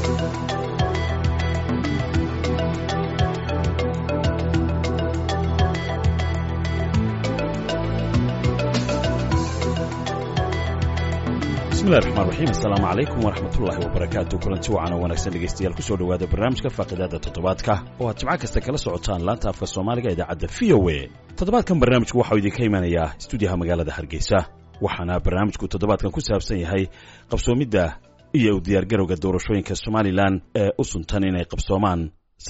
bismillahi raxmaani raxiim assalaamu calaykum waraxmatullaahi wabarakaatu kulanti wacan oo wanaagsan dhegaystayaal kusoo dhowaada barnaamijka faaqidaada toddobaadka oo aad jimco kasta kala socotaan laanta afka soomaaliga idaacadda v o a toddobaadkan barnaamijku waxau idinka imanayaa stuudiyaha magaalada hargeysa waxaana barnaamijku toddobaadkan ku saabsan yahay qabsoomidda iyo u diyaargarowga doorashooyinka somalilan ee u suntan inay qabsoomaan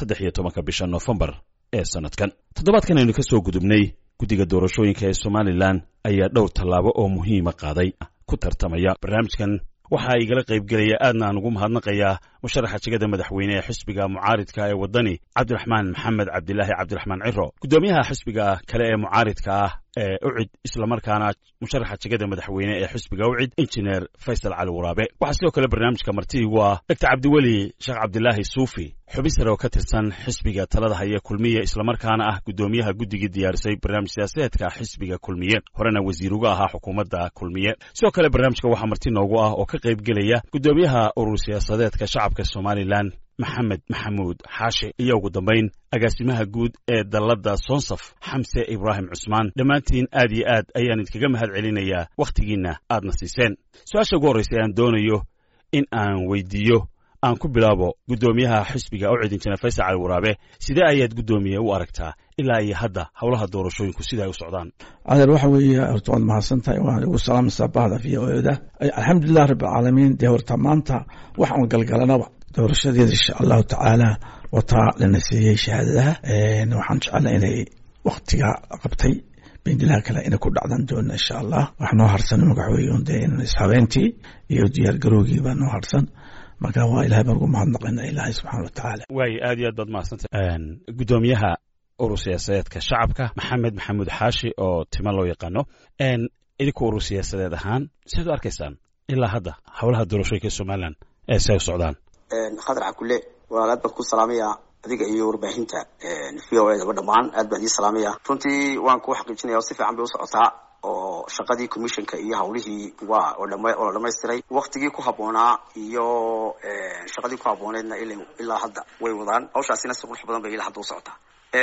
13 bisha noofembar ee sanadkan toddobaadkan aynu ka soo gudubnay guddiga doorashooyinka ee somalilan ayaa dhowr tallaabo oo muhiima qaaday ku tartamaya barnaamijkan waxa ay igala qaybgelaya aadna aan ugu mahadnaqayaa musharaxa jegada madaxweyne ee xisbiga mucaaridka ee wadani cabdiraxmaan maxamed cabdilaahi cabdiraxmaan ciro gudoomiyaha xisbiga kale ee mucaaridka ah ee ucid isla markaana musharaxa jegada madaxweyne ee xisbiga ucid injineer faysal cali waraabe waxaa sidoo kale barnaamijka martiigu ah dr cabdiweli sheekh cabdilaahi suufi xubin sare oo ka tirsan xisbiga talada haya kulmiye isla markaana ah gudoomiyaha guddigii diyaarisay barnaamij siyaasadeedka xisbiga kulmiye horena wasiir uga ahaa xukuumadda kulmiye sidoo kale barnaamijka waxaa marti noogu ah oo ka qaybgelaya gudoomiyaha urur siyaasadeedka shacabka somalilan maxamed maxamuud xaashi iyo ugu dambayn agaasimaha guud ee dalladda soonsaf xamse ibraahim cusmaan dhammaantiin aad iyo aad ayaan idinkaga mahad celinayaa wakhtigiinna aadna siiseen su-aasha ugu horraysa aan doonayo in aan weydiiyo aan ku bilaabo gudoomiyaha xisbiga ucid injineer faysal cali waraabe sidee ayaad gudoomiye u aragtaa ilaa iyo hadda howlaha doorashooyinku sida ay u socdaan cadal waxa weeye horta waad mahadsantahay waan ugu salaamaysaa bahda v o da alxamdulilah rabbilcaalamiin dee horta maanta waxaan galgalanaba doorashadeeda insha allahu tacaala wataa lana siiyey shahaadadaha waxaan jeclaa inay waktiga qabtay beendilaha kale inay ku dhacdan doona insha allah wax noo harsan magaxweeye dee ishabeentii iyo diyaargarowgii baa noo harsan marka waa ilahay baan ugu mahadnaqayna ilaahay subxaana wa tacaala waayo aad iyo aad baad mahadsantahay gudoomiyaha urur siyaasadeedka shacabka maxamed maxamuud xaashi oo tima loo yaqaano idinku urur siyaasadeed ahaan siaad u arkaysaan ilaa hadda howlaha doorashooyinka somalilan ee si ay u socdaan khadar cakule walaal aad baan ku salaamaya adiga iyo warbaahinta v o daba dhammaan aad baan idin salaamaya runtii waan ku xaqiijinaya oo si fiican bay u socotaa oo shaqadii commissionka iyo hawlihii waa oo la dhamaystiray waktigii ku habboonaa iyo shaqadii ku habbooneedna ilaa hadda way wadaan hawshaasina si qurux badan bay ilaa hadda u socotaa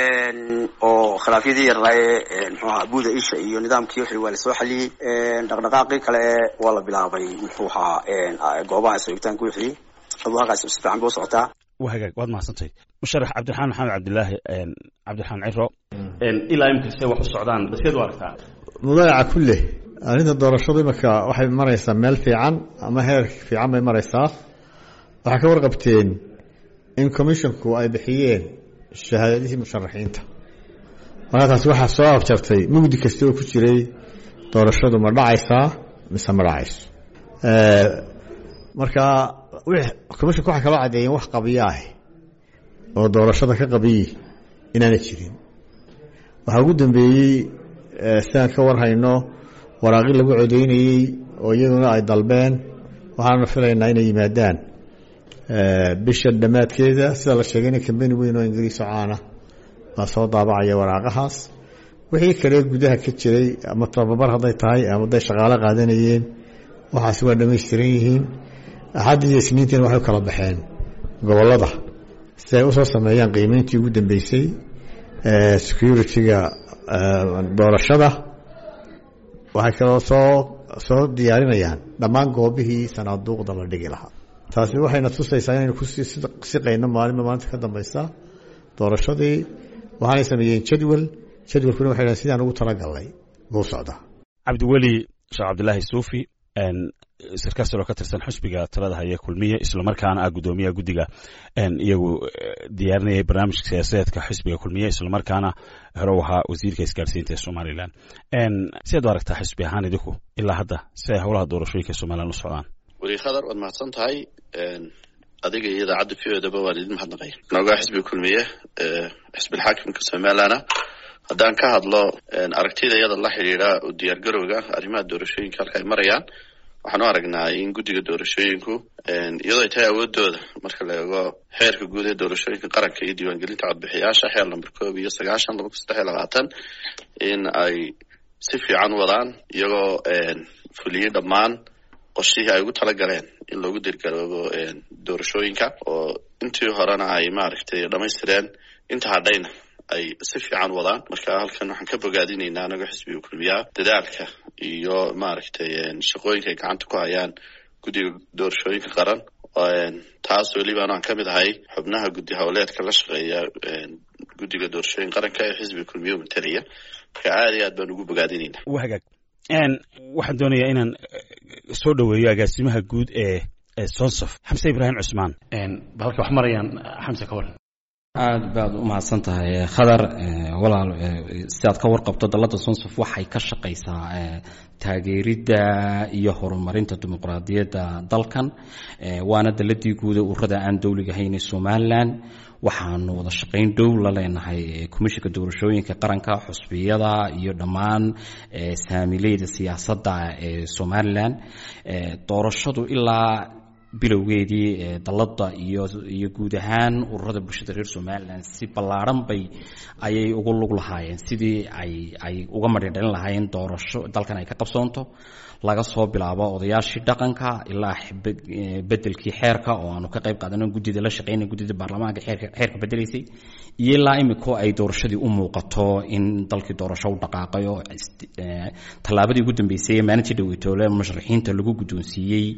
oo khilaafyadii yaraaye muxuu ahaa buuda isha iyo nidaamkii wixii waa lasoo xaliyey dhaqdhaqaaqii kale waa la bilaabay muxuu ahaa goobaha sooigitaanka wixii halkaasi si fiican bay u socotaa waa hagaag waad mahadsantahay musharax cabdiraxmaan maxamed cabdilaahi cabdiraxmaan ciro ilaa imika see wax u socdaan baseed u aragtaa mudaayaca kulle arrinta doorashadu imika waxay maraysaa meel fiican ama heer fiican bay maraysaa waxaa ka warqabteen in commissionku ay bixiyeen shahaadadihii musharaxiinta marka taasi waxaa soo afjartay mugdi kasta oo ku jiray doorashadu ma dhacaysaa mise ma dhacayso marka commissionka waxay kala caddeeyeen wax qabiyo ah oo doorashada ka qabiyi inaana jirin waxaa ugu dambeeyey sidaan ka warhayno waraaqi lagu codeynayey oo iyaduna ay dalbeen waxaana filaynaa inay yimaadaan bisha dhammaadkeeda sida la sheegayna kambeni weyn oo ingiriis oo caana baa soo daabacaya waraaqahaas wixii kale gudaha ka jiray ama tababar hadday tahay ama hadday shaqaalo qaadanayeen waxaasi waa dhamaystiran yihiin axadda iyo isniintiina waxay u kala baxeen gobollada si ay usoo sameeyaan qiimeyntii ugu dambeysay security-ga doorashada waxay kaloo soo diyaarinayaan dhammaan goobihii sanaaduuqda la dhigi lahaa taasi waxayna tusaysaa inaynu kusii siqayno maalinta ka dambaysa doorashadii waxaanay sameeyeen jadwalkuna waxay dhahen sidaan ugu talagalnay buu socdaa cabdiweli sheekh cabdilaahi suufi sarkaas oo ka tirsan xisbiga talada haya kulmiye isla markaana ah gudoomiyaha guddiga iyagu diyaarinayay barnaamijka siyaasadeedka xisbiga kulmiye isla markaana hore ahaa wasiirka isgaarsiinta ee somalilan siaad u aragtaa xisbi ahaan idinku ilaa hadda si ay howlaha doorashooyinka somalilan u socdaan weli khadar waad mahadsan tahay adiga iyo idaacadda v o daba waan idin mahadnaqay noogaa xisbiga kulmiye xisbilxaakimka somalilana haddaan ka hadlo aragtida iyada la xidhiidha u diyaargarowga arrimaha doorashooyinka halka ay marayaan waxaan u aragnaa in guddiga doorashooyinku iyadoo ay tahay awoodooda marka la eego xeerka guud ee doorashooyinka qaranka iyo diiwaangelinta codbixiyaasha xeer lamber 1 in ay si fiican wadaan iyagoo fuliyey dhammaan qorshihii ay ugu talagaleen in loogu dirgaroobo doorashooyinka oo intii horena ay maaragtay dhamaystireen inta hadhayna ay si fiican wadaan. marka halkan waxaan ka bogaadinaynaa anaga xisbiga kulmiyaa dadaalka iyo maaragtay shaqooyinka ay gacanta ku hayaan guddiga doorashooyinka qaran. taas weliba aan ka mid ahay xubnaha guddi howleedka la shaqeeya guddiga doorashooyin qaranka ee xisbiga kulmiya mataliya. marka aad iyo aad baan ugu bogaadinaynaa. waa hagaag waxaan doonayaa inaan soo dhaweeyo agaasimaha guud ee Sonsaf Xamse Ibrahim Cusmaan. balka wax marayaan Xamse ka waran. aad baad u mahadsan tahay khadar walaal sidaad ka warqabto dalada Sonsaf waxay ka shaqeysaa taageeridda iyo horumarinta dimuqraadiyadda dalkan waana daladii guud ee ururada aan dawliga ahayn ee Soomaaliland. waxaanu wada shaqayn dhow la leenahay komishanka doorashooyinka qaranka xusbiyada iyo dhammaan saamileyda siyaasadda ee Soomaaliland. doorashadu ilaa bilowgeedii dalada iyo guud ahaan ururada bulshada reer Soomaaliland si ballaaran ayay ugu lug lahaayeen sidii ay uga madhadhalin lahaayeen doorasho dalkan ay ka qabsoonto laga soo bilaabo odayaashii dhaqanka ilaa bedelkii xeerka oo aanu ka qayb qaadanay guddida la shaqeynay guddida baarlamaanka xeerka bedelaysay iyo ilaa imika ay doorashadii u muuqato in dalkii doorasho u dhaqaaqayo tallaabadii ugu dambeysay maalintii dhaweytoole musharaxiinta lagu guddoonsiiyey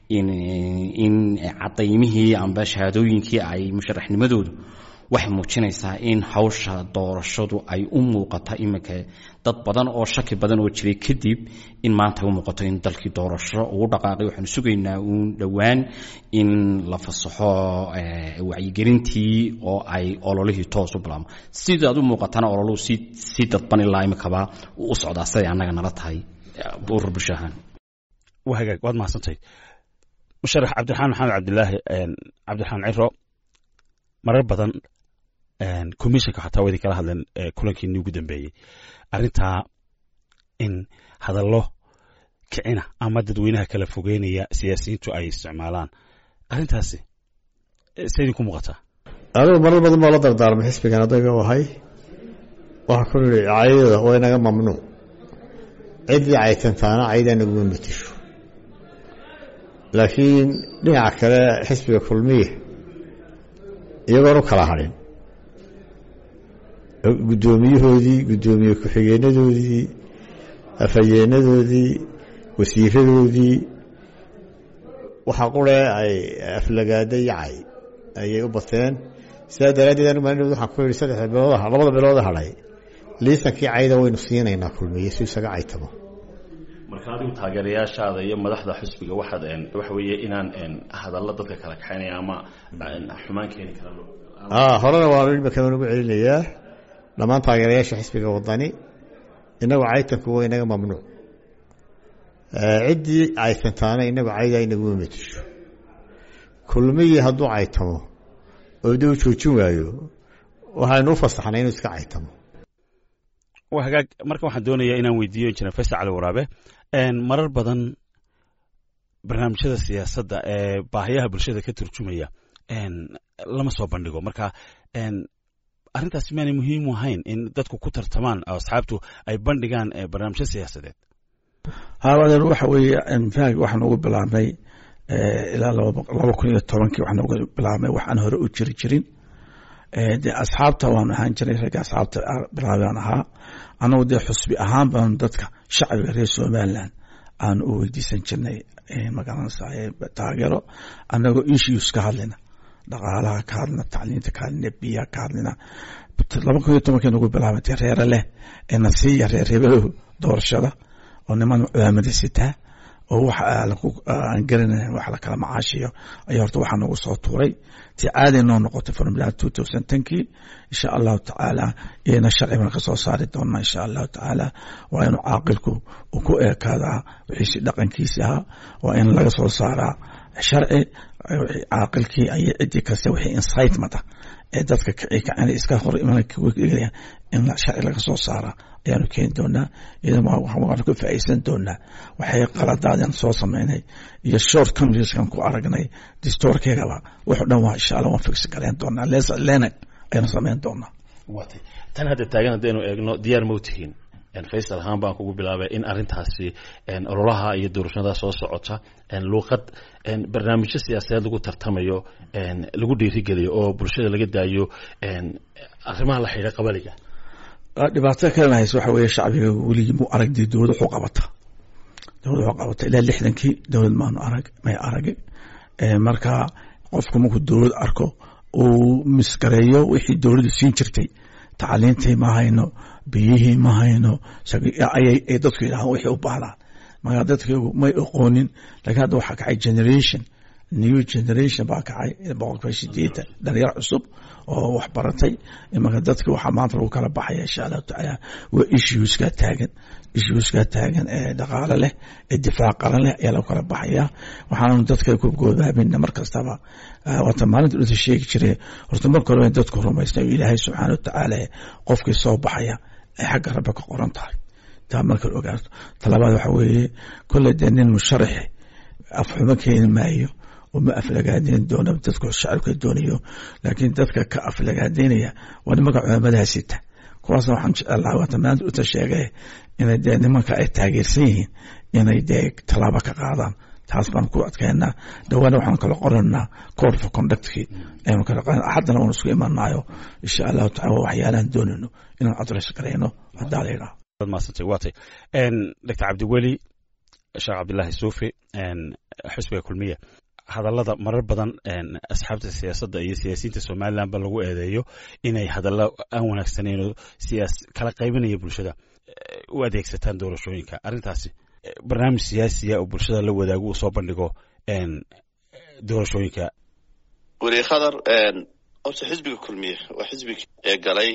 in cadaymihii amba shahaadooyinkii ay musharaxnimadoodu waxay muujinaysaa in hawsha doorashadu ay u muuqato imika dad badan oo shaki badan oo jiray kadib in maanta ay u muuqato in dalkii doorasho uu dhaqaaqay. waxaanu sugaynaa uun dhowaan in la fasaxo wacyigelintii oo ay ololihii toos u bilaabmo. sidaad u muuqatana ololuhu si dadban ilaa imikaba u socdaa siday annaga nala tahay urur bulsho ahaan. waa hagaag waad mahadsantahay musharax cabdiraxmaan maxamed cabdilaahi cabdiraxmaan ciro. marar badan komishanka xataa way kala hadleen kulankii ugu dambeeyay arrintaa in hadallo kicina ama dadweynaha kala fogeynaya siyaasiyiintu ay isticmaalaan. arrintaasi sidii ku muuqataa. anigu marar badan baa la dardaarmay xisbigan adayga ahay waxaa ku yidhi caydada waa inaga mamnuuc ciddii caytantaana caydaa naguma matisho. laakiin dhinaca kale xisbiga kulmiya iyagoon u kala hadhin guddoomiyahoodii guddoomiye ku-xigeenadoodii afhayeenadoodii wasiiradoodii waxa qure ay aflagaada yacay ayay u bateen. sidaa daraaddeed anigu maalin waxaan ku yidhi 3 bilood labada bilood hadhay liisankii cayda waynu siinaynaa kulmiye si isaga caytamo. marka adigu taageerayaashaada iyo madaxda xisbiga waxa weeye inaan hadallo dadka kala kaxaynaya ama xumaan keeni kara. horena waa imika ugu celinayaa dhammaan taageerayaasha xisbiga wadani inagu caytanku waa inaga mamnuuc. ciddii caytantaana inagu cayda inaguma matisho. kulmiyi hadduu caytamo oo dib u joojin waayo waxaynu u fasaxnay inuu iska caytamo. waa hagaag marka waxaan doonayaa inaan weydiiyo injineer Faysal Cali Waraabe marar badan barnaamijyada siyaasadda ee baahiyaha bulshada ka turjumaya lama soo bandhigo. marka arrintaasi maanay muhiim u ahayn in dadku ku tartamaan asxaabtu ay bandhigaan barnaamijyo siyaasadeed. haawadeer waxa weeye faag waxaan ugu bilaabnay ilaa 2010 waxaan ugu bilaabnay waxaan hore u jirin dee asxaabta waan ahaan jiray ragga asxaabta bilaabaan ahaa anagu dee xusbi ahaan baan dadka shacbiga reer Somaliland aan u weydiisan jirnay magaranaysaa taageero anagoo issues ka hadlina dhaqaalaha ka hadlina tacliinta ka hadlina biyaha ka hadlina 2010 ugu bilaabantay reere leh nasiya reereebada doorashada oo niman culaamada sitaa oo waxa aan garanay wax la kala macaashiyo ayaa horta waxaan ugu soo tuuray tii caadi noo noqotay formula 2010 insha Allah taala ina sharciga ka soo saari doona insha Allah taala waa inuu caaqilku ku eekada wixii dhaqankiisa waa in laga soo saaraa sharci caaqilkii ay cidii kasta wixii insight mata ee dadka ka iska hor imanka in sharci laga soo saara ayaanu keeni doonaa idan waxaan ku faa'iideysan doonaa waxay qaladaadaan soo sameynay iyo short communication ku aragnay distorkeegaba wuxuu dhan waa insha Allah waan fix galeen doonaa leena ayaan sameyn doonaa. tan hadda taagan hadaynu eegno diyaar ma u tihiin faysal ahaan baan kugu bilaabay in arrintaasi ololaha iyo doorashada soo socota luuqad barnaamijyo siyaasadeed lagu tartamayo lagu dhiirigeliyo oo bulshada laga daayo arrimaha la xidhiidha qabaliga. dhibaatada kalena hayse waxa weeye shacbiga weligii mu aragdi dowlad wuxuu qabata ilaa 60kii dowlad maanu may aragin. marka qofku markuu dowlad arko uu miskareeyo wixii dowladdu siin jirtay, tacliintii ma hayno, biyihii ma hayno, ayay dadku yidhahaan wixii u baahdaan. marka dadkaygu may aqoonin, laakiin hadda waxaa kacay new generation baa kacay 180 dhalinyaro cusub oo wax baratay. marka dadki waxaa maanta lagu kala baxaya insha allahu tacaala waa issueska taagan ee dhaqaale leh ee difaac qaran leh ayaa lagu kala baxaya. waxaanu dadka ku goobaabina mar kastaba wata maalinta inta sheegi jiray horta marka hore dadku rumaysnay ilaahay subxaanahu wa tacaala qofkii soo baxaya ay xagga rabbi ka qoran tahay. taa marka ogaato talabaad waxa weeye kulli nin musharax afxuma keeni maayo وما أفلقادين دون تذكر الشعر كدونيو، لكن تذكر كأفلقادينية ونمك عملها 6 كواسا وحنش الله وتمام وتشيغي إن دين ما كأتاجر سين إن يديك طلبك قاضم تحسبان كوات كأننا دوانا وحن كلا قرنا كورف كوندكتي إما كلا قرنا حتى لو نسوي ما نعيو إن شاء الله تعالى وحيانا دوننا إن أدرس كرينو هذا علينا. ما ستواتي إن دكتور عبد الولي الشيخ عبد الله السوفي إن حسب كلمية hadallada marar badan asxaabta siyaasadda iyo siyaasiyiinta Soomaaliland ba lagu eedeeyo inay hadallo aan wanaagsaneyn kala qaybinaya bulshada u adeegsataan doorashooyinka. arrintaasi barnaamij siyaasi ah oo bulshada la wadaago oo soo bandhigo doorashooyinka. wali khadar horta xisbiga kulmiye waa xisbiga ee galay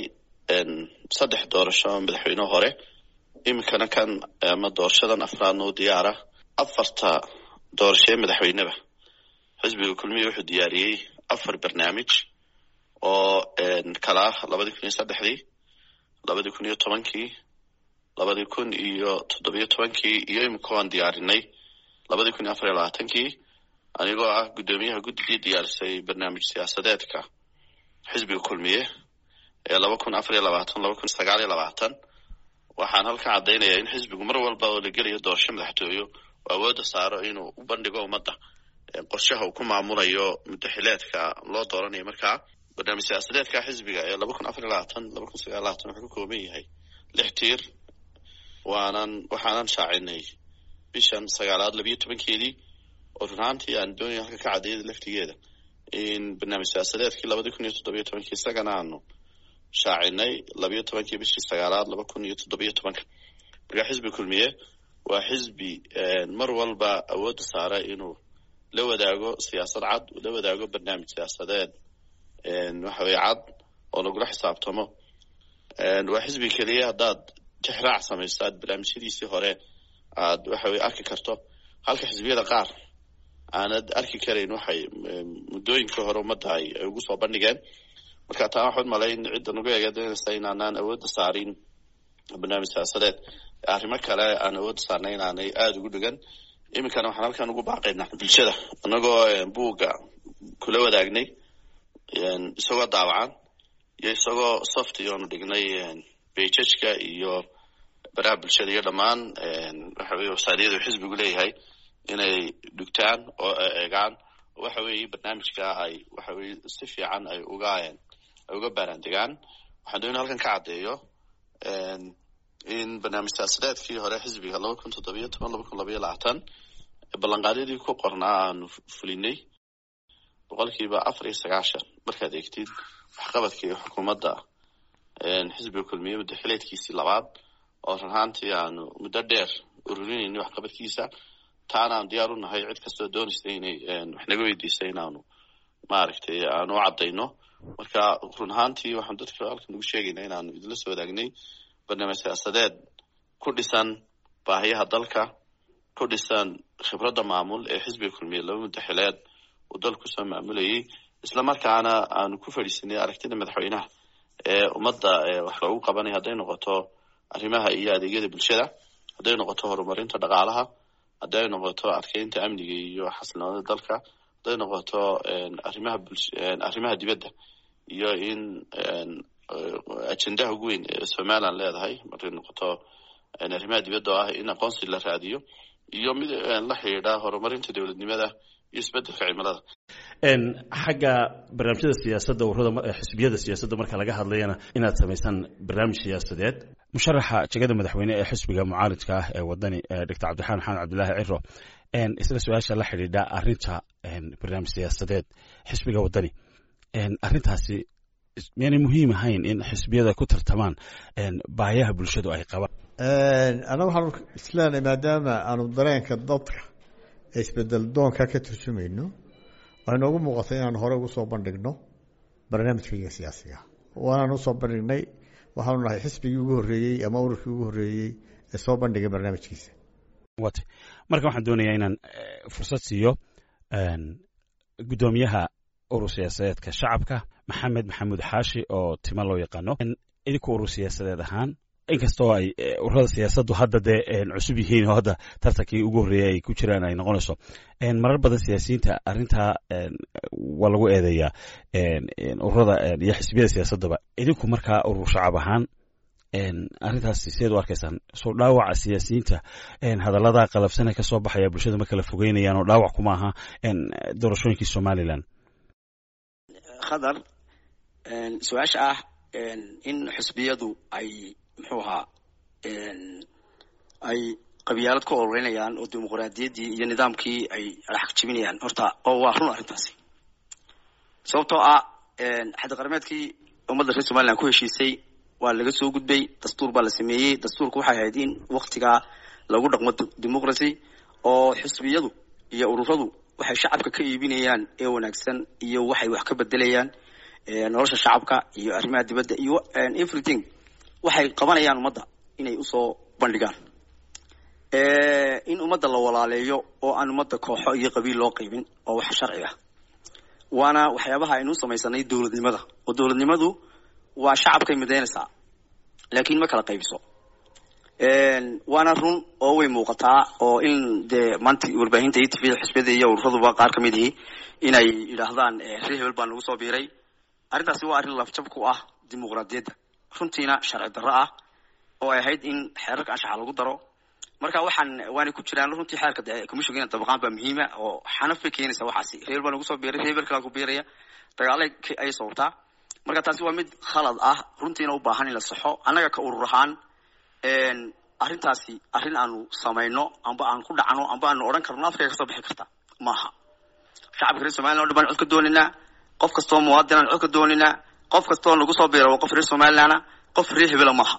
3 doorasho madaxweyne hore, imikana kan ama doorashadan afraad oo diyaara 4 doorasho madaxweyneba. xisbiga kulmiye wuxuu diyaariyey 4 barnaamij oo kala 2003 2010 2017 iyo imkaan diyaarinay 2024 anigoo ah gudoomiyaha guddiga diyaarisay barnaamij siyaasadeedka xisbiga kulmiye ee 2024-2029. waxaan halka cadeynayaa in xisbigu mar walba oo la gelayo doorasho madaxtooyo awoodda saaro inuu u bandhigo ummadda qorshaha uu ku maamulayo muddaxileedka loo dooranayo. markaa barnaamij siyaasadeedka xisbiga ee 2024-2029 wuxuu ka kooban yahay 6 tiir. waxaanan shaacinay bishan 9aad 12keedii oo runtii aan doonaya halka ka cadeeyay laftigeeda in barnaamij siyaasadeedkii 2017 isagana aanu shaacinay 12 bishii 9aad 2017. markaa xisbi kulmiye waa xisbi mar walba awoodda saara inuu la wadaago siyaasad cad, la wadaago barnaamij siyaasadeed waxa weeye cad oo lagula xisaabtamo. waa xisbi kaliya haddaad tixraac samaysaad barnaamijyadiisii hore aad waxa weeye arki karto, halka xisbiyada qaar aanad arki karayn waxay muddooyinka hore ummadda ay ugu soo bandhigeen. marka taa waxaan malayn cidda nagu eegadanaysa inaanaan awoodda saarin barnaamij siyaasadeed, arrimo kale aan awoodda saarnay inaanay aada ugu dhigan. iminkana waxaan halkan ugu baaqaynaa bulshada anagoo buugga kula wadaagnay isagoo daawacan iyo isagoo soft iyoonu dhignay bejajka iyo baraha bulshada iyo dhammaan waxa weye wasaadiyadu xisbigu leeyahay inay dhugtaan oo eegaan waxa weeye barnaamijka ay waxa weye si fiican ay uga baaraandegaan. waxaan doonaa halkan ka caddeeyo in barnaamij siyaasadeedkii hore xisbiga 2017-2022 ballanqaadyadii ku qornaa aanu fulinay 94%. markaad eegtid waxqabadka iyo xukuumadda xisbiga kulmiye muddaxileedkiisii 2aad oo runtii aanu muddo dheer ururinayna waxqabadkiisa, taana aan diyaar u nahay cid kastoo doonaysa inay wax naga weydiisa inaanu maaragtay aanu u caddayno. marka run ahaantii waxaan dadka halkan ugu sheegaynaa inaanu idinla soo wadaagnay barnaamij siyaasadeed ku dhisan baahiyaha dalka, ku dhisan khibradda maamul ee xisbiga kulmiye 2 muddaxileed uu dalku soo maamulayay, isla markaana aanu ku fadhiisanay aragtida madaxweynaha ee ummadda wax loogu qabanay, hadday noqoto arrimaha iyo adeegyada bulshada, hadday noqoto horumarinta dhaqaalaha, hadday noqoto adkeynta amniga iyo xasilloonida dalka, hadday noqoto arrimaha dibadda iyo in ajendaha ugu weyn ee Somaliland leedahay markay noqoto arrimaha dibadda oo ah in aqoonsi la raadiyo iyo mid la xidhiidha horumarinta dowladnimada iyo isbeddelka cimilada. xagga barnaamijyada siyaasadda ururada xisbiyada siyaasadda marka laga hadlayana inaad samaysaan barnaamij siyaasadeed. musharaxa jegada madaxweyne ee xisbiga mucaaridka ah ee wadani dr cabdiraxmaan maxamed cabdilaahi ciro isla su-aasha la xidhiidha arrinta barnaamij siyaasadeed xisbiga wadani arrintaasi miyaanay muhiim ahayn in xisbiyada ku tartamaan baahiyaha bulshadu ay qabaan? annaga waxaanu isleenahay maadaama aanu dareenka dadka ee isbedel doonka ka turjumayno waxay noogu muuqatay inaanu hore ugu soo bandhigno barnaamijkayga siyaasiga waanaan usoo bandhignay waxaanu nahay xisbigii ugu horreeyey ama ururkii ugu horreeyey ee soo bandhigay barnaamijkiisa. wat marka waxaan doonayaa inaan fursad siiyo guddoomiyaha urur siyaasadeedka shacabka maxamed maxamuud xaashi oo tima loo yaqaano. idinku urur siyaasadeed ahaan inkastoo ay ururada siyaasaddu hadda dee cusub yihiin oo hadda tartankii ugu horreeyay ay ku jiraan ay noqonayso marar badan siyaasiyiinta arrintaa waa lagu eedeeyaa ururada iyo xisbiyada siyaasaddaba. idinku markaa urur shacab ahaan arrintaasi sideed u arkaysaan? soo dhaawaca siyaasiyiinta hadallada qalafsane ka soo baxaya bulshada ma kala fogeynayaan oo dhaawac kuma aha doorashooyinkii somalilan? khadar su-aasha ah in xisbiyadu ay muxuu ahaa ay qabyaalad ku ololeynayaan oo dimuqraadiyaddii iyo nidaamkii ay xaq jibinayaan horta oo waa run arrintaasi. sababtoo ah xadqarmeedkii ummadda reer somaliland ku heshiisay waa laga soo gudbay, dastuur baa la sameeyey. dastuurku waxay ahayd in waktigaa lagu dhaqmo dimuqracy oo xisbiyadu iyo ururadu waxay shacabka ka iibinayaan ee wanaagsan iyo waxay wax ka bedelayaan nolosha shacabka iyo arrimaha dibadda iyo everything waxay qabanayaan ummadda inay usoo bandhigaan in ummadda la walaaleeyo oo aan ummadda kooxo iyo qabiil loo qaybin oo wax sharci ah. waana waxyaabaha aynu samaysanay dowladnimada oo dowladnimadu waa shacabkay midaynaysaa laakiin ma kala qaybiso. waana run oo way muuqataa oo in dee maanta warbaahinta iyo tvda xisbiyada iyo ururaduba qaar ka mid ihi inay yidhaahdaan reer hebel baa nagu soo biiray. arrintaasi waa arrin lafjab ku ah dimuqraadiyadda runtiina sharci darro ah oo ay ahayd in xeerarka anshaxa lagu daro. marka waanay ku jiraan runtii xeerka commissionka ina dabaqaan baa muhiima oo xanaf bay keenaysa waxaasi. reer baa nagu soo biiray, reer hebel kalaa ku biiraya, dagaalay ay sababtaa. marka taasi waa mid khalad ah runtiina u baahan in la saxo. annaga ka urur ahaan arrintaasi arrin aanu samayno amba aan ku dhacno amba aanu odhan karno afkay kasoo bixi karta maaha. shacabka reer somaliland o dhan baan cod ka dooninaa, qof kastoo muwaadin aan cod ka dooninaa, qof kastoo nagu soo biira waa qof reer somalilandna, qof reer hebela maaha.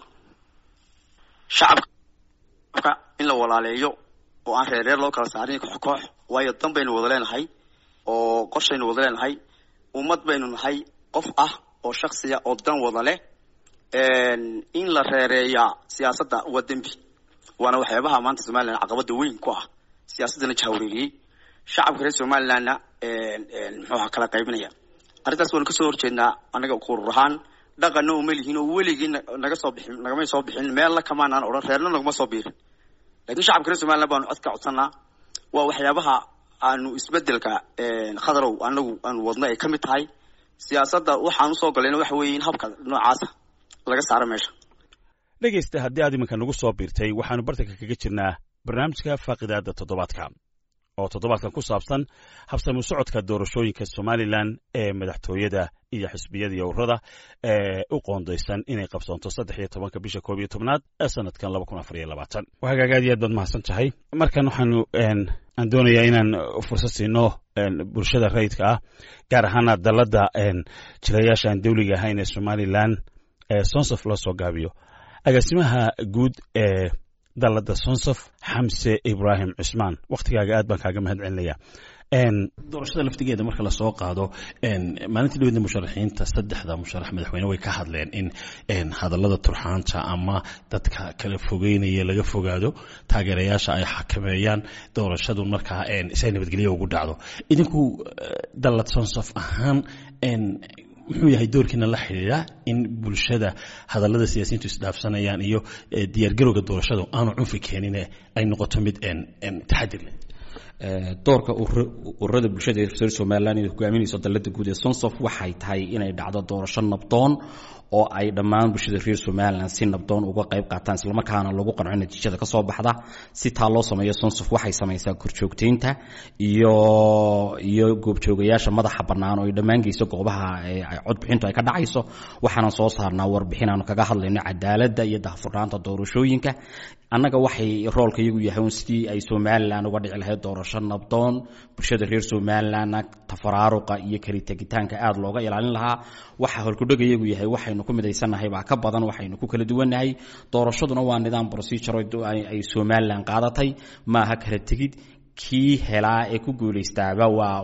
shacabka in la walaaleeyo oo aan reereer loo kala saarin koox koox, waayo dan baynu wada leenahay oo qorshaynu wada leenahay, ummad baynu nahay, qof ah oo shaksiya oo dan wada leh. in la reereeyaa siyaasadda waa dembi, waana waxyaabaha maanta somaliland caqabada weyn ku ah. siyaasaddana jahwareeriyey, shacabka reer somalilandna muxuuha kala qaybinaya. arrintaas waanu kasoo horjeednaa annaga urur ahaan. dhaqanna uma lihiin oo weligii nagamay soo bixin, meella kamaanaan odhan, reerna naguma soo biirin. lakin shacabka reer somaliland baanu codka codsanaa. waa waxyaabaha aanu isbedelka khadarow anagu aanu wadno ay ka mid tahay. siyaasadda waxaan usoo galayna waxa weeye in habka noocaasa laga saaro meesha. dhegaysta haddii aad iminka nagu soo biirtay waxaanu bartanka kaga jirnaa barnaamijka faaqidaada toddobaadka oo toddobaadkan ku saabsan habsami socodka doorashooyinka somalilan ee madaxtooyada iyo xisbiyada iyo ururada u qoondaysan inay qabsoonto 13 bisha 11 ee sanadkan 2024. hagaag aad iyo aad baad mahadsan tahay. markan waxaanu aan doonayaa inaan fursad siino bulshada rayidka ah, gaar ahaana dalada jirayaasha aan dawliga ahayn ee somalilan sonsof loo soo gaabiyo. agaasimaha guud ee dalada sonsof xamse ibraahim cusmaan, waktigaaga aad baan kaaga mahad celinayaa. doorashada laftigeeda marka lasoo qaado maalintii dhawedna musharaxiinta 3 musharax madaxweyne way ka hadleen in hadallada turxaanta ama dadka kala fogeynaya laga fogaado, taageerayaasha ay xakameeyaan, doorashadu markaa si nabadgelyo ugu dhacdo. idinku dalad sonsof ahaan muxuu yahay doorkiina la xidhiidha in bulshada hadallada siyaasiyiintu isdhaafsanayaan iyo diyaargarowga doorashadu aanu cunfi keenin ay noqoto mid taxadir leh? doorka ururada bulshada ee reer Soomaaliland ee hogaaminayso dalada guud ee Sonsof waxay tahay inay dhacdo doorasho nabdoon oo ay dhammaan bulshada reer Soomaaliland si nabdoon uga qayb qaataan isla markaana lagu qanco natiijada ka soo baxda si taa loo sameeyo Sonsof waxay samaysaa korjoogteynta iyo goobjoogayaasha madaxa bannaan oo ay dhammaan geyso goobaha ay cod bixintu ay ka dhacayso waxaana soo saarnaa warbixin aan kaga hadlayno cadaaladda iyo daahfurnaanta doorashooyinka annaga waxay roolka iyagu yahay sidii ay Soomaaliland uga dhici lahayd doorasho nabdoon bulshada reer Soomaaliland tafaraaruqa iyo kala tagitaanka aad looga ilaalin lahaa waxa halkudhaga iyagu yahay waxaynu ku midaysanahay baa ka badan waxaynu ku kala duwanahay doorashaduna waa nidaam procedure ay Soomaaliland qaadatay maaha kala tegid kii helaa ee ku guuleystaaba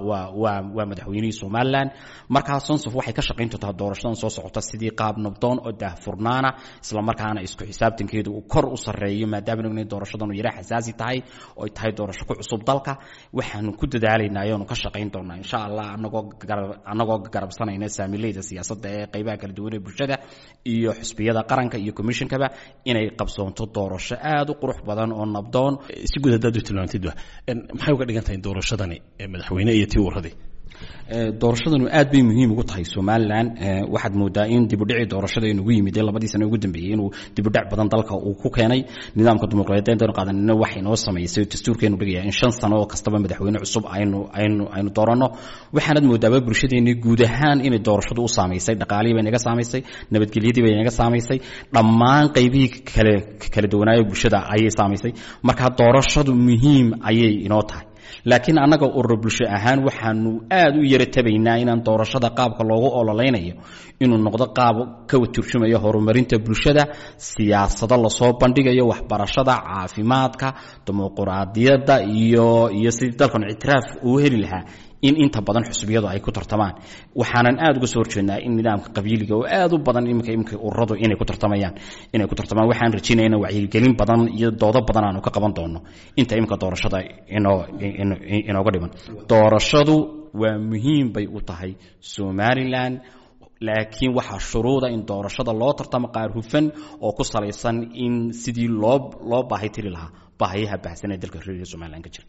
waa madaxweynihii Soomaaliland markaa Sonsof waxay ka shaqayn doontaa doorashadan soo socota sidii qaab nabdoon oo daahfurnaana isla markaana isku xisaabtankeedu uu kor u sareeyo maadaama inay doorashadan u yara xasaasi tahay oo ay tahay doorasho ku cusub dalka waxaanu ku dadaalaynaa oo ka shaqayn doonaa insha Allah anagoo garabsanayna saamileyda siyaasadda ee qaybaha kala duwan ee bulshada iyo xisbiyada qaranka iyo commissionkaba inay qabsoonto doorasho aad u qurux badan oo nabdoon si guud hadda tilmaantid maxay uga dhigan tahay doorashadani madaxweyne iyo tii uradii doorashadanu aad bay muhiim ugu tahay Soomaaliland waxaad moodaa in dib u dhici doorashada inuu yimid 2 sano ugu dambeeyay inuu dib u dhac badan dalka uu ku keenay nidaamka dimuqraadiyadeed ee qaadanina waxay noo sameeyay dastuurkeenu dhigaya in 5 sano oo kastaba madaxweyne cusub aynu doorano waxaanad moodaa bulshadeena guud ahaan in doorashadu u saameysay dhaqaalihii bay naga saameysay nabadgelyadii bay naga saameysay dhammaan qaybihii kala duwanaayo bulshada ayay saameysay marka doorashadu muhiim ayay inoo tahay laakiin anaga urur bulsho ahaan waxaanu aad u yara tabaynaa inaan doorashada qaabka loogu ololeynayo inuu noqdo qaab ka turjumayo horumarinta bulshada siyaasado la soo bandhigayo waxbarashada caafimaadka dimuqraadiyadda iyo sidii dalkan ictiraaf uu heli lahaa in inta badan xusbiyadu ay ku tartamaan waxaanan aad uga soo horjeednaa in nidaamka qabiiliga oo aad u badan imika ururadu inay ku tartamaan waxaan rajaynaynaa wacyigelin badan iyo doodo badan aanu ka qaban doono inta imika doorashada inooga dhiman doorashadu waa muhiim bay u tahay Somaliland laakiin waxa shuruuda in doorashada loo tartamo qaar hufan oo ku salaysan in sidii loo baahi tiri lahaa baahiyaha baahsan ee dalka reer Somaliland ka jira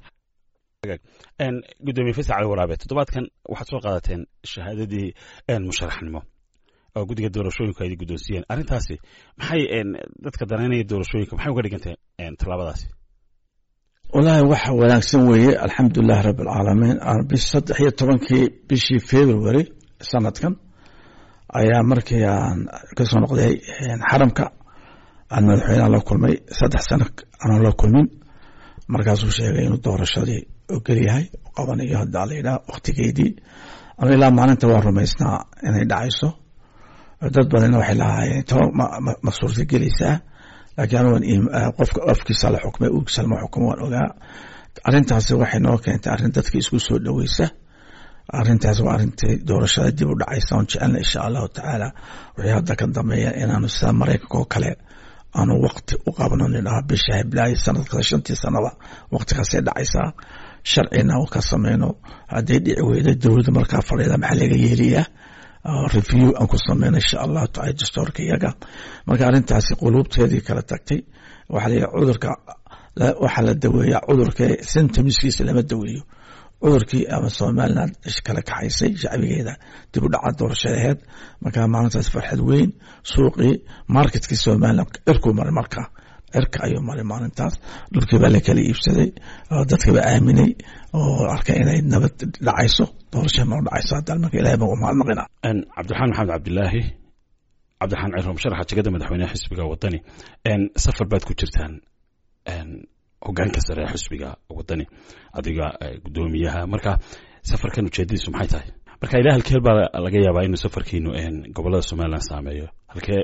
gudoomiye Faysal Cali Waraabe toddobaadkan waxaad soo qaadateen shahaadadii musharaxnimo oo guddiga doorashooyinka ay guddoonsiyeen arrintaasi maxay dadka danaynaya doorashooyinka maxay uga dhigantay talaabadaasi والله waxa wanaagsan weeye alxamdulillaah rabbil caalamiin bis 13 bishii February sanadkan ayaa markii aan ka soo noqday xaramka aan madaxweynaha la kulmay 3 sano aan la kulmin markaasuu sheegay inuu doorashadii oo galiyahay qabanayo hadda leeyahay waqtigeedii aan ilaa maalinta waa rumaysnaa inay dhacayso dad badan waxay lahaayeen ma suurta gelaysaa laakiin aan qofka afkiisa la xukmay uu salmo xukumo waan ogaa arrintaasi waxay noo keentay arrin dadka isku soo dhaweysa arrintaas waa arrintii doorashada dib u dhacaysa oo jecelna insha Allah taala wixii hadda ka dambeeya inaanu sida Mareykanka oo kale aanu waqti u qabanayno bisha Heblaay sanadka 5 sanada waqtigaas ay dhacaysa sharcina oo ka sameeyno hadii dhici weydo dawladda markaa fadhida maxaa laga yeeliyaa review aan ku sameeyno insha Allah taala dastuurka iyaga marka arrintaasi qulubteedii kala tagtay waxa la cudurka waxa la daweeyaa cudurka symptomskiisa lama daweeyo cudurkii ama Soomaaliland kala kaxaysay shacbigeeda dib u dhaca doorashadeed marka maalintaas farxad weyn suuqii marketkii Soomaaliland irku marka irka ayuu maalintaas dhulkii baa la kala iibsaday dadkii baa aaminay oo arkay inay nabad dhacayso doorashada noo dhacayso dalka Ilaahay baa u mahadnaqina Cabdiraxmaan Maxamed Cabdilaahi Cabdiraxmaan Ciroom sharaxa jagada madaxweynaha xisbiga wadani safar baad ku jirtaan hoggaanka sare ee xisbiga wadani adiga gudoomiyaha marka safarkan ujeedadiisu maxay tahay marka ilaa halkee baa laga yaabaa inuu safarkiinu gobolada Soomaaliland saameeyo halkee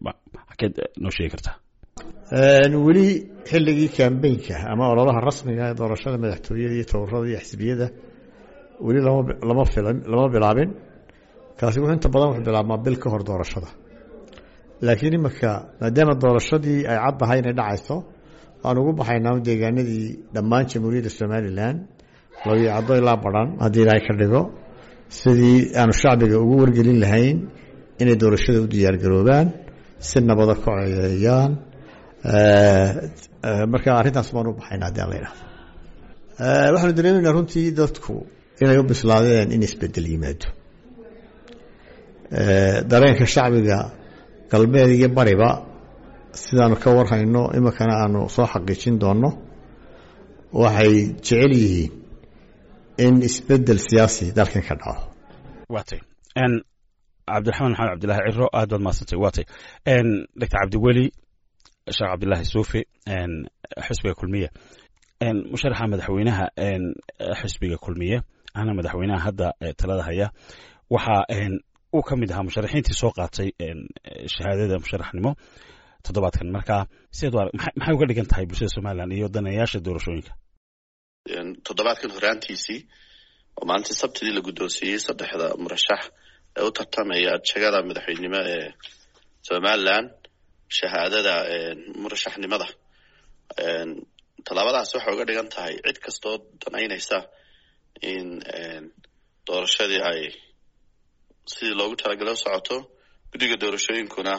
noo sheegi kartaa weli xilligii campaignka ama ololaha rasmiga ah doorashada madaxtooyada iyo towrada iyo xisbiyada weli lama bilaabin kaasi wuxuu inta badan wax bilaabmaa bil ka hor doorashada laakiin imika maadaama doorashadii ay caddahay inay dhacayso aan ugu baxaynaa deegaanadii dhammaan jamhuuriyadda Somaliland laga caddo ilaa baran haddii ay ka dhigo sidii aanu shacbiga ugu wargelin lahayn inay doorashada u diyaar garoobaan si nabad ah ku codeeyaan marka arrintaas baan u baxaynaa hadii la yiraahdo waxaanu dareemaynaa runtii dadku inay u bislaadeen in isbedel yimaado. dareenka shacbiga galbeed iyo bariba sidaanu ka warhayno iminkana aanu soo xaqiijin doonno waxay jecel yihiin in isbedel siyaasi dalkan ka dhaco. waatay cabdiraxmaan maxamed cabdilaahi ciro aad baad mahadsantay. waatay doctor cabdiweli sheekh cabdilaahi suufi xisbiga kulmiye musharaxa madaxweynaha xisbiga kulmiye ana madaxweynaha hadda talada haya waxaa uu ka mid ahaa musharaxiintii soo qaatay shahaadada musharaxnimo toddobaadkan. marka maxay uga dhigan tahay bulshada somalilan iyo daneeyaasha doorashooyinka? toddobaadkan horaantiisii oo maalintii sabtidii la guddoonsiiyey 3 murashax ee u tartamaya jagada madaxweynenimo ee somalilan shahaadada murashaxnimada. tallaabadaas waxay uga dhigan tahay cid kastoo danaynaysa in doorashadii ay sidii loogu talagalay u socoto. guddiga doorashooyinkuna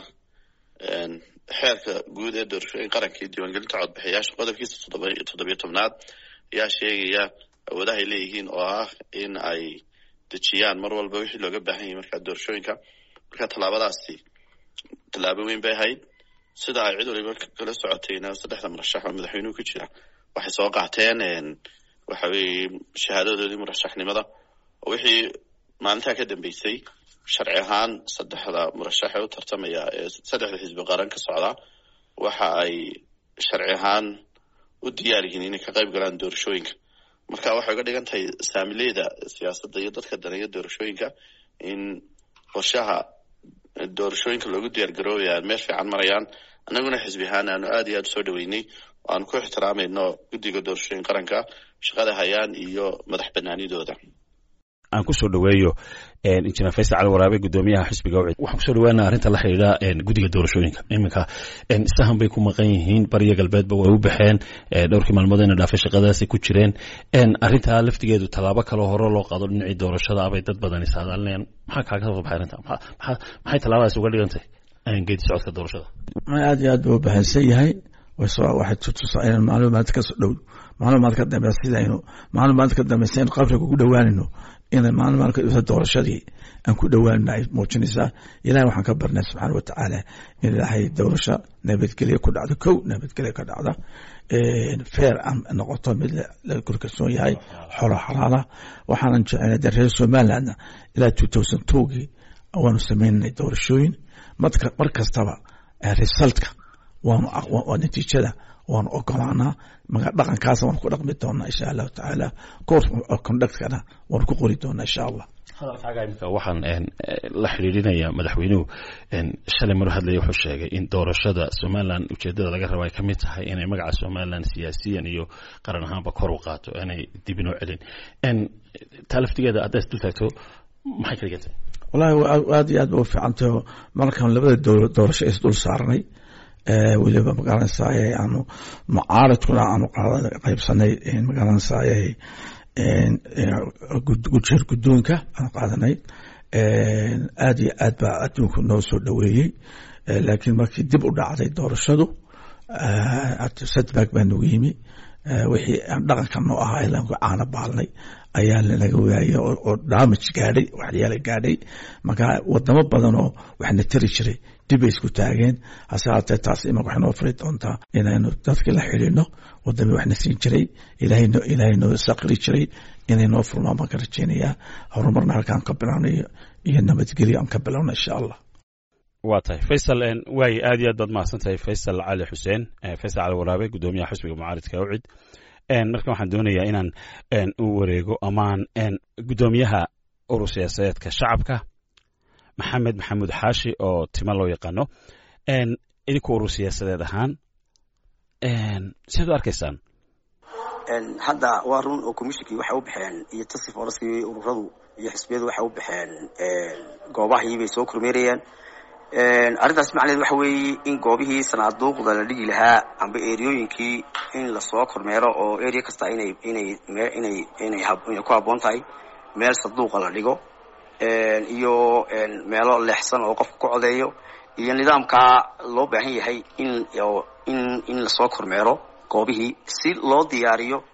xeerka guud ee doorashooyin qaranka iyo diiwaangelinta codbixiyaasha qodobkiisa 17aad ayaa sheegaya awoodaha ay leeyihiin oo ah in ay dejiyaan mar walba wixii looga baahan yahay markaa doorashooyinka. marka tallaabadaasi tallaabo weyn bay ahayd. sida ay cid waliba kala socotayna 3 murashax oo madaxweynuhu ku jira waxay soo qaateen waxa weeye shahaadadoodii murashaxnimada oo wixii maalintaa ka dambeysay sharci ahaan 3 murashax ee u tartamaya ee 3 xisbi qaran ka socda waxa ay sharci ahaan u diyaar yihiin inay ka qayb galaan doorashooyinka. marka waxay uga dhigan tahay saamileyda siyaasadda iyo dadka daneeya doorashooyinka in qorshaha doorashooyinka loogu diyaar garoobaya meel fiican marayaan. annaguna xisbi ahaan aanu aad iyo aad usoo dhaweynay oo aan ku ixtiraamayno guddiga doorashooyin qaranka shaqada hayaan iyo madax banaanidooda. aan ku soo dhaweeyo injineer Faysal Cali Waraabe gudoomiyaha xisbiga UCID. waxaan ku soo dhawaanaa arrinta la xiriira guddiga doorashooyinka. iminka sahan bay ku maqan yihiin bariga galbeedba way u baxeen dhowrkii maalmood inay dhaafay shaqadaasi ku jireen. arrinta laftigeedu tallaabo kale hore loo qaado dhinacii doorashada abay dad badan isaadanayaan. maxaa kaaga soo baxay arrinta? maxay tallaabadaasi uga dhigantay geedi socodka doorashada? aad iyo aad buu u bahansan yahay. waxay tutusaa inaan macluumaad ka soo dhow macluumaad ka dambeeya sidaynu macluumaad ka dambeeya sidaynu qabriga ugu dhowaanayno inay macluumaadka doorashadii aan ku dhowaanna ay muujinaysaa. ilaahay waxaan ka barnay subxaana wa tacaala in ilaahay doorasho nabadgelyo ku dhacdo nabadgelyo ka dhacda feer aan noqoto mid la korkarsoon yahay xolo xalaala. waxaanan jecelnay dee reer somalilandna ilaa 2002gii waanu samaynay doorashooyin mar kastaba resultka waa natiijada waanu ogolaanaa. dhaqankaas waanu ku dhaqmi doonaa insha allahu tacaala. conductkana waanu ku qori doonaa insha allah. hadalkaaga imika waxaan la xiriirinayaa madaxweynuhu shalay mar hadlaya wuxuu sheegay in doorashada somalilan ujeedada laga raba ay ka mid tahay inay magaca somalilan siyaasiyan iyo qaran ahaanba kor u qaato inay dib inoo celin. taa laftigeeda haddaad dul taagto maxay ka dhigantay? wallahi aad iyo aad ba u fiicantaho markaan labada doorasho is dul saarnay weliba magaranaysaay aanu mucaaradkuna aanu qaybsanay magaranaysaay jeer guddoonka aanu qaadanay. aad iyo aad baa adduunku noo soo dhoweeyey. laakiin markii dib u dhacday doorashadu setback baa nagu yimi. wixii aan dhaqanka noo ahaa ilaan ku caana baalnay ayaa lanaga waayay oo damage gaadhay waxyaala gaadhay. marka wadamo badan oo waxna tari jiray dib ay isku taageen. hase haatee taas imanka waxay noo furi doontaa inaynu dadkii la xidhiidhno wadamii waxna siin jiray ilaahay noo saqri jiray inay noo furmaan baan ka rajeynayaa. horumarna halkaan ka bilownayo iyo nabadgelyo aan ka bilowna insha allah. waa tahay Faysal waay aad iyo aad baad mahadsantahay Faysal Cali Xuseen Faysal Cali Waraabe gudoomiyaha xisbiga mucaaradka UCID. marka waxaan doonayaa inaan u wareego amaan gudoomiyaha urur siyaasadeedka shacabka maxamed maxamuud xaashi oo timo loo yaqaano. idinku urur siyaasadeed ahaan sidaad u arkaysaan? hadda waa run oo komishinkii waxay u baxeen iyo tasif oraskii ururadu iyo xisbiyadu waxay u baxeen goobahii bay soo kormeerayeen. arrintaas macnaheed waxa weeye in goobihii sanaaduuqda la dhigi lahaa amba eriyooyinkii in lasoo kormeero oo area kasta inay ku habboon tahay meel sanduuqa la dhigo iyo meelo leexsan oo qofka ku codeeyo iyo nidaamkaa loo baahan yahay in lasoo kormeero goobihii si loo diyaariyo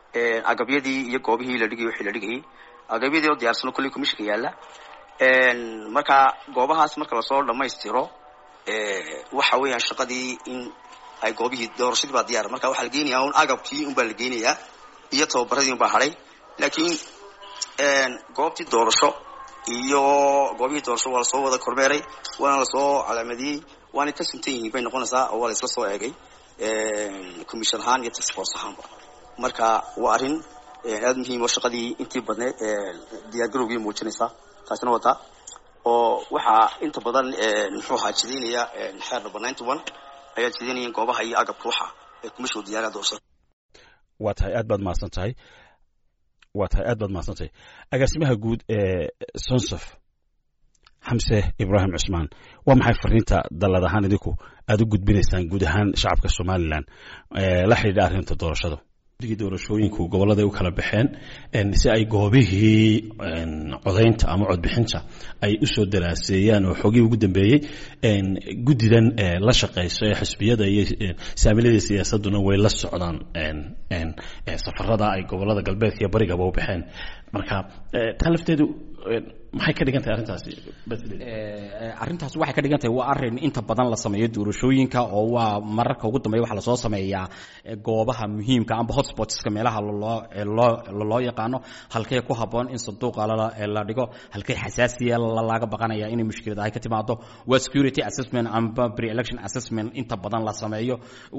agabyadii iyo goobihii la dhigay wixii la dhigayay agabyadii oo diyaarsano kulli commissionka yaala marka goobahaas marka lasoo dhamaystiro waxa weeyaan shaqadii in ay goobihii doorashadii baa diyaar marka waxa la geenayaa un agabkii un baa la geenayaa iyo tababaradii un baa haray laakiin goobtii doorasho iyo goobihii doorasho waa lasoo wada kormeeray waana lasoo calaamadiyey waana ka suntan yihiin bay noqonaysaa oo waa la isla soo eegay commission ahaan iyo task force ahaanba marka waa arrin aad muhiim oo shaqadii intii badneed diyaargarowgii muujinaysaa taasina wata oo waxaa inta badan muxuu ahaa jidaynaya xeer number 91 ayaa jidaynayeen goobaha iyo agabka waxa ay commission diyaarada doorashada waa tahay aad baad mahadsantahay agaasimaha guud ee Sonsaf Xamse Ibrahim Cusmaan waa maxay fariinta dalad ahaan idinku aad u gudbinaysaan guud ahaan shacabka Soomaaliland la xiriira arrinta doorashada doorashooyinku gobolada u kala baxeen si ay goobihii codaynta ama codbixinta ay u soo daraaseeyaan oo xogii ugu dambeeyay gudidan la shaqeyso ee xisbiyada iyo saamilada siyaasaduna way la socdaan safarada ay gobolada galbeedka iyo bariga u baxeen marka talafteedu maxay ka dhigan tahay arrintaas waxay ka dhigan tahay waa arrin inta badan la sameeyo doorashooyinka oo waa mararka ugu dambeeya waxa la soo sameeyaa goobaha muhiimka amba hotspotska meelaha loo yaqaano halkay ku haboon in sanduuqa la dhigo halkay xasaasiya laga baqanaya inay mushkilad ay ka timaado waa security assessment amba pre-election assessment inta badan la sameeyo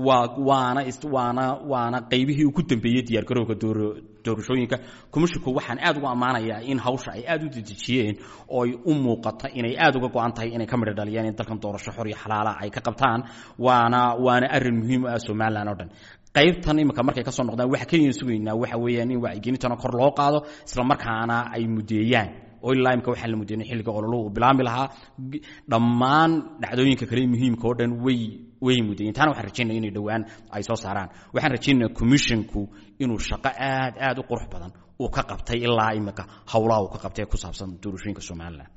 waana qaybihii ugu dambeeyay diyaargarowga doorashooyinka commissionku waxaan aad ugu amaanayaa in hawsha ay aad u dedejiyeen oo ay u muuqato inay aad uga go'an tahay inay ka midho dhaliyaan in dalkan doorasho xor iyo xalaal ay ka qabtaan waana arrin muhiim ah Soomaaliland oo dhan qaybtan imika markay ka soo noqdaan waxa kaliya sugaynaa waxa weeyaan in wacyigelinta kor loo qaado isla markaana ay mudeeyaan oo ilaa imika waxa la mudeeyay xilliga ololuhu bilaami lahaa dhammaan dhacdooyinka kale muhiimka oo dhan way mudeeyeen tan waxaan rajaynayaa inay dhawaan ay soo saaraan waxaan rajaynayaa commissionku inuu shaqo aad u qurux badan uu ka qabtay ilaa imika hawlaha uu ka qabtay ku saabsan doorashooyinka Soomaaliland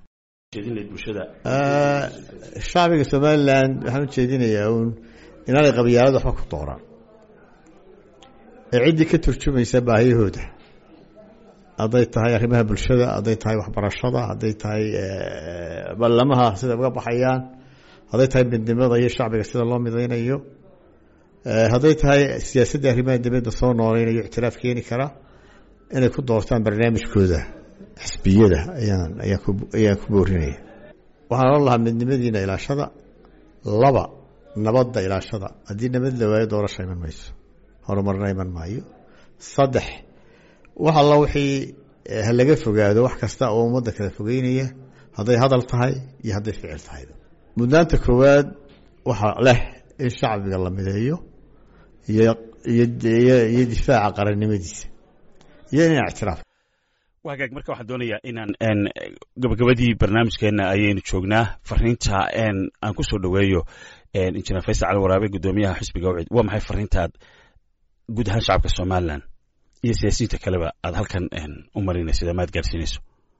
shacbiga Soomaaliland waxaan u jeedinayaa inaanay qabyaalad waxba ku dooraan cidii ka turjumaysa baahiyahooda hadday tahay arrimaha bulshada hadday tahay waxbarashada hadday tahay ballamaha sida uga baxayaan hadday tahay midnimada iyo shacbiga sida loo midaynayo hadday tahay siyaasadda arrimaha dibadda soo nooleynayo ictiraaf keeni kara inay ku doortaan barnaamijkooda xisbiyada ayaan ku boorinaya waxaan oran lahaa midnimadiina ilaashada 2 nabadda ilaashada haddii nabad la waayo doorasho iman mayso horumarna iman maayo 3 wax alla wixii laga fogaado wax kasta oo ummadda kala fogeynaya hadday hadal tahay iyo hadday ficil tahay mudnaanta koowaad waxa leh in shacbiga la mideeyo iyo difaaca qarannimadiisa iyo in ictiraaf waagaag marka waxaan doonayaa inaan gabagabadii barnaamijkeena ayaynu joognaa fariinta aan ku soo dhaweeyo injineer Faysal Cali Waraabe gudoomiyaha xisbiga Wacid waa maxay fariintaad guud ahaan shacabka Soomaaliland iyo siyaasiyiinta kaleba aad halkan u marinayso ama aad gaarsiinayso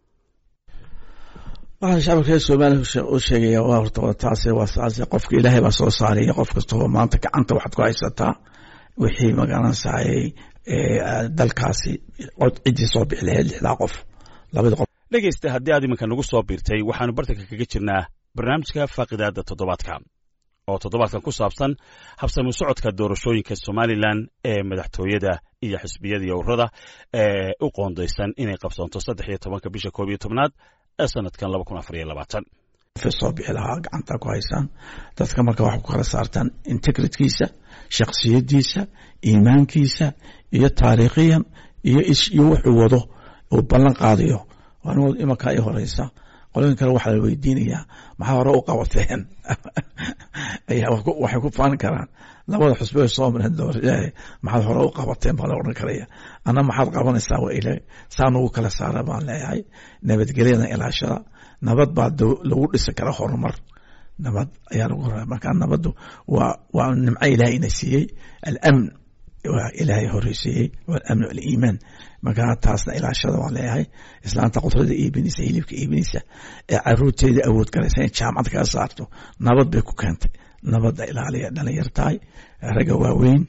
waxaan shacabka Soomaaliland u sheegayaa waa horta taasi waa saasi qofka Ilaahay baa soo saaray qof kasta oo maanta gacanta waxaad ku haysataa wixii magaranayay dalkaasi cidii soo bixi lahayd 6 qof 2 qof dhageysta haddii aad iminka nagu soo biirtay waxaanu bartanka kaga jirnaa barnaamijka faaqidaada toddobaadka oo toddobaadkan ku saabsan habsami socodka doorashooyinka Soomaaliland ee madaxtooyada iyo xisbiyada iyo ururada u qoondeysan inay qabsanto 13 bisha 11 ee sanadkan 2024 soo bixi lahaa gacanta ku haysan dadka marka wax ku kala saartaan integritykiisa shakhsiyadiisa iimaankiisa iyo taariikhiyan iyo wuxuu wado oo ballan qaadayo waana imaka ay horeysa qolin kale waxa la weydiinayaa maxaa hore u qabateen waxay ku faan karaan labada xusbe soo mareen doorashada maxaa hore u qabateen baa la oran karaya ana maxaad qabanaysaa waa ilaa saan ugu kala saara baan leeyahay nabadgelyada ilaashada nabad baa lagu dhisi kara horumar nabad ayaa lagu horaa marka nabadu waa nimco ilaahay ina siiyey al-amn waa ilaahay horeysiiyey waa amn wal iimaan marka taasna ilaashada waa leeyahay islaanta qudrada iibinaysa hilibka iibinaysa ee caruurteeda awood galaysa in jaamacad ka saarto nabad bay ku keentay nabadda ilaaliya dhalinyartahay raga waaweyn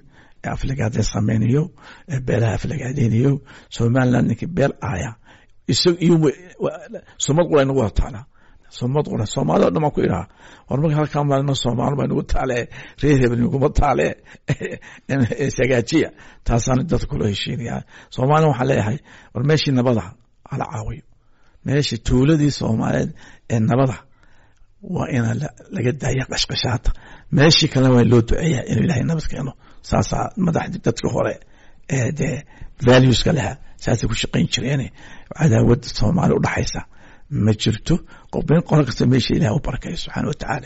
aflagaadeen samaynayo beelaha aflagaadeynayo somaliland ninkii beel aaya isag iyo sumad qura inagu wataala sumad qura soomaalida dhan baan ku idhaha war marka halkaa maalino soomaali baa inagu taale reer hebel inaguma taale sagaajiya taasaan dadka kula heshiinaya soomaalina waxaan leeyahay war meeshii nabada hala caawiyo meeshii tuuladii soomaaliyeed ee nabada waa inaan laga daaya qashqashaata meeshii kalena waa loo duceeyaa inuu ilaahay nabad keeno saasaa madaxdii dadka hore ee dee valueska lahaa saasay ku shaqayn jireen cadaawada soomaali udhaxaysa ma jirto qofbeen qoran kasta meesha ilaah u barakayo subxaana watacaala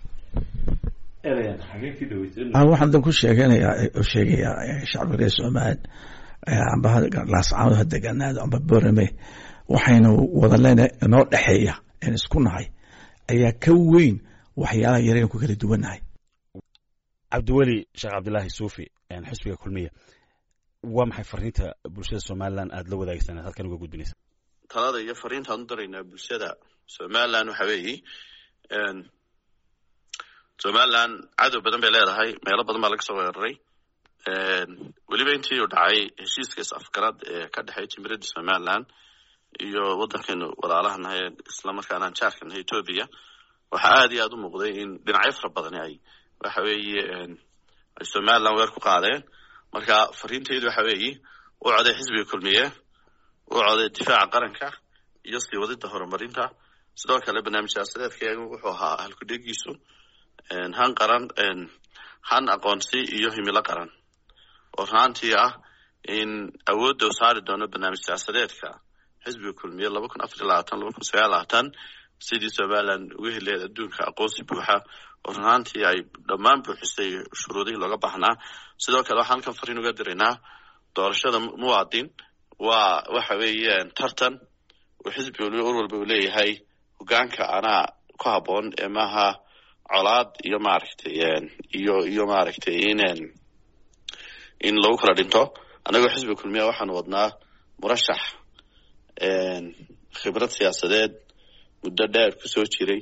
waxaan dan ku sheegayaa shacbiga reer somaliland amba laascaanood ha deganaado amba borame waxayna wada leenahay inoo dhexeeya een isku nahay ayaa ka weyn waxyaalaha yareen ku kala duwannahay. cabdiweli sheekh cabdilaahi suufi xisbiga kulmiya waa maxay fariinta bulshada somaliland aada la wadaagsan halkan uga gudbinaysa? talada iyo fariintaan u daraynaa bulshada somaliland waxa weeye somaliland cadow badan bay leedahay, meelo badan baa laga soo weeraray. weliba intii uu dhacay heshiiska is-afgarad ee ka dhexeeya jimhuriyadda somaliland iyo waddankeenu walaalahanahay islamarkaana aan jaarkanahay etoobiya, waxaa aad iyo aad u muuqday in dhinacyo fara badani ay waxa weeye ay somaliland weer ku qaadeen. marka fariintaydu waxa weeye u coday xisbiga kulmiye, u coday difaaca qaranka iyo sii wadida horumarinta. sidoo kale barnaamij siyaasadeedkeegu wuxuu ahaa halkudhegiisu han qaran, han aqoonsi iyo himilo qaran, oo runtii ah in awoodda uu saari doono barnaamij siyaasadeedka xisbiga kulmiye 2024-2029 sidii somaliland uga heleed adduunka aqoonsi buuxa oo runtii ay dhammaan buuxisay shuruudihii looga baahnaa. sidoo kale waxaan halkan fariin uga diraynaa doorashada muwaadin waa waxa weeye tartan uu xisbi waliba ur walba uu leeyahay hogaanka anaa ku habboon ee maaha colaad iyo maaragtay iyo maaragtay in lagu kala dhinto. anagoo xisbiga kulmiya waxaanu wadnaa murashax khibrad siyaasadeed muddo dheer ku soo jiray,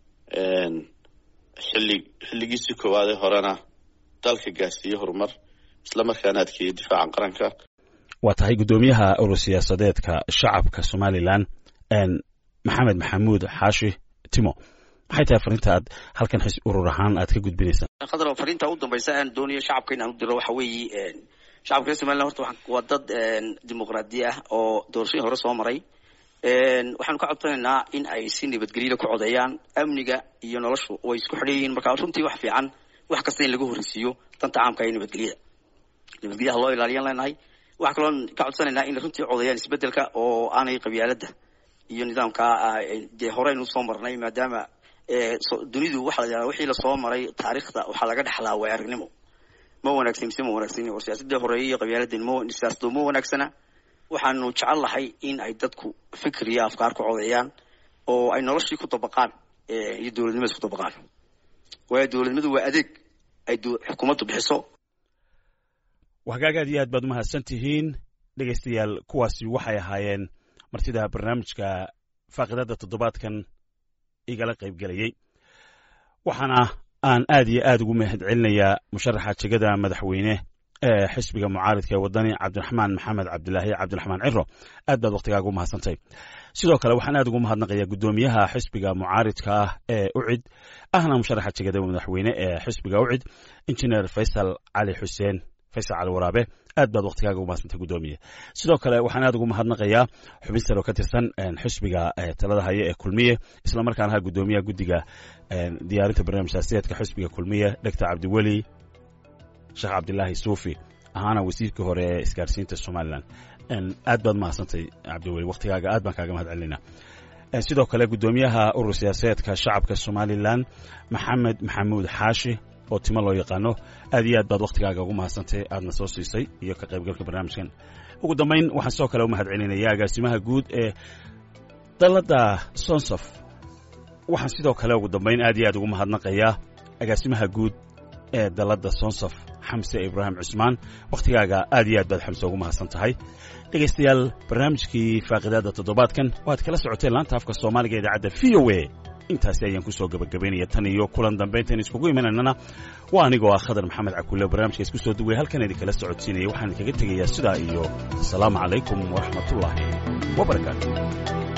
xilligiisii koowaadee horena dalka gaarsiiyey horumar, isla markaana adkeeyey difaaca qaranka. waa tahay guddoomiyaha urur siyaasadeedka shacabka somaliland maxamed maxamuud xaashi timo, maxay tahay fariinta aad halkan urur ahaan aad ka gudbinaysaa? khadar fariinta u dambaysa aan doonayo shacabka inaan u diro waxa weeye shacabka reer somaliland horta waa dad dimuqraadi ah oo doorashadii hore soo maray. waxaanu ka codsanaynaa in ay si nabadgelyada ku codeeyaan. amniga iyo noloshu way isku xidhan yihiin, marka runtii wax fiican wax kasta in lagu horreysiiyo danta caamka iyo nabadgelyada loo ilaaliyan leenahay. waxaa kaloo ka codsanaynaa in runtii codeeyaan isbedelka oo aanay qabyaaladda iyo nidaamka dee horeynu soo marnay, maadaama dunidu waxa la yidhahdaa wixii lasoo maray taariikhda waxaa laga dhexlaa waaya aragnimo. ma wanaagsan mise ma wanaagsan war siyaasadda horeeye iyo qabyaaladda siyaasadu ma wanaagsana. waxaanu jecel lahay in ay dadku fikir iyo afkaar ku codeeyaan oo ay noloshii ku dabaqaan iyo dowladnimada ku dabaqaan, waayo dowladnimadu waa adeeg ay xukuumaddu bixiso. wahagaag aad iyo aad baad umahadsan tihiin dhegaystayaal. kuwaasi waxay ahaayeen martida barnaamijka faaqidada toddobaadkan igala qaybgelayay. waxaana aan aad iyo aad ugu mahad celinayaa musharaxa jegada madaxweyne ee xisbiga mucaaridka ee wadani cabdiraxmaan maxamed cabdilaahi cabdiraxmaan ciro. aad baad waktigaaga u mahadsantay. sidoo kale waxaan aad ugu mahadnaqayaa guddoomiyaha xisbiga mucaaridka ah ee ucid ahna musharaxa jegada madaxweyne ee xisbiga ucid injineer faysal cali xuseen faysal cali waraabe. aad baad waktigaaga ugu mahadsantay guddoomiye. sidoo kale waxaan aad ugu mahadnaqayaa xubin sare oo ka tirsan xisbiga talada haya ee kulmiye, isla markaana ha guddoomiyaha guddiga diyaarinta barnaamij siyaasadeedka xisbiga kulmiye dr cabdiweli sheekh cabdilaahi suufi ahaana wasiirkii hore ee isgaarsiinta somaliland. aad baad mahadsantay cabdiweli, waktigaaga aad baan kaaga mahad celinaa. sidoo kale guddoomiyaha urur siyaasadeedka shacabka somaliland maxamed maxamuud xaashi oo timo loo yaqaano, aad iyo aad baad waktigaaga ugu mahadsantay aadna soo siisay iyo ka qaybgalka barnaamijkan. ugu dambayn waxaan sidoo kale u mahad celinaya agaasimaha guud ee dalladda sonsof. waxaan sidoo kale ugu dambayn aad iyo aad ugu mahadnaqayaa agaasimaha guud ee dalladda sonsof xamse ibraahim cusmaan. waktigaaga aad iyo aad baad xamse ugu mahadsan tahay. dhegaystayaal barnaamijkii faaqidaada toddobaadkan waad kala socoteen laanta afka soomaaliga idaacadda v o a intaasi ayaan kusoo gabagabaynaya tan iyo kulan dambe intaan iskugu imananana waa anigoo ah Khadar Maxamed Cakulle barnaamijka isku soo duway halkan idinkala socodsiinaya waxaan kaga tegayaa sidaa iyo asalaamu calaykum waraxmatullaahi wabarakaatu